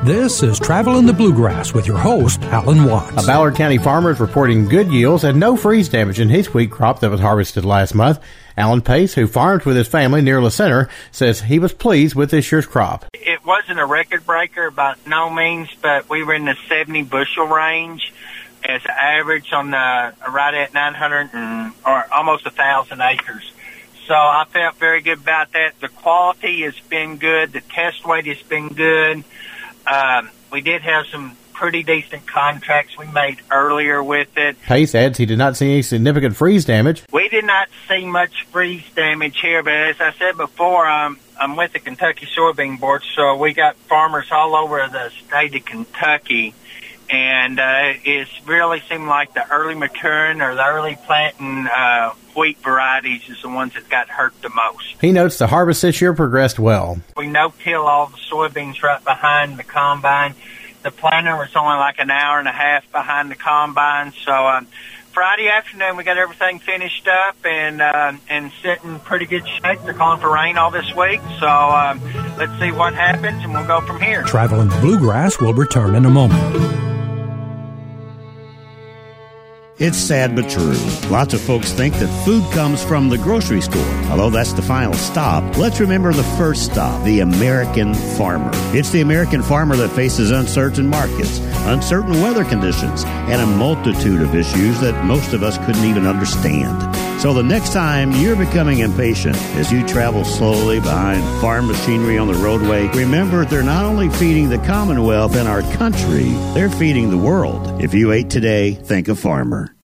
This is Travel in the Bluegrass with your host, Alan Watts. A Ballard County farmer is reporting good yields and no freeze damage in his wheat crop that was harvested last month. Alan Pace, who farms with his family near La Center, says he was pleased with this year's crop. It wasn't a record breaker by no means, but we were in the 70 bushel range as average on the right at 900 or almost 1,000 acres. So I felt very good about that. The quality has been good. The test weight has been good. We did have some pretty decent contracts we made earlier with it. Pace adds he did not see any significant freeze damage. We did not see much freeze damage here, but as I said before, I'm with the Kentucky Soybean Board, so we got farmers all over the state of Kentucky, and it's really seemed like the early maturing or the early planting wheat varieties is the ones that got hurt the most. He notes the harvest this year progressed well. We no-till all the soybeans right behind the combine. The planter was only like an hour and a half behind the combine. So Friday afternoon we got everything finished up and sitting pretty good shape. They're calling for rain all this week. So let's see what happens and we'll go from here. Travel in the Bluegrass will return in a moment. It's sad but true. Lots of folks think that food comes from the grocery store. Although that's the final stop, let's remember the first stop, the American farmer. It's the American farmer that faces uncertain markets, uncertain weather conditions, and a multitude of issues that most of us couldn't even understand. So the next time you're becoming impatient as you travel slowly behind farm machinery on the roadway, remember they're not only feeding the Commonwealth and our country, they're feeding the world. If you ate today, think of farmer.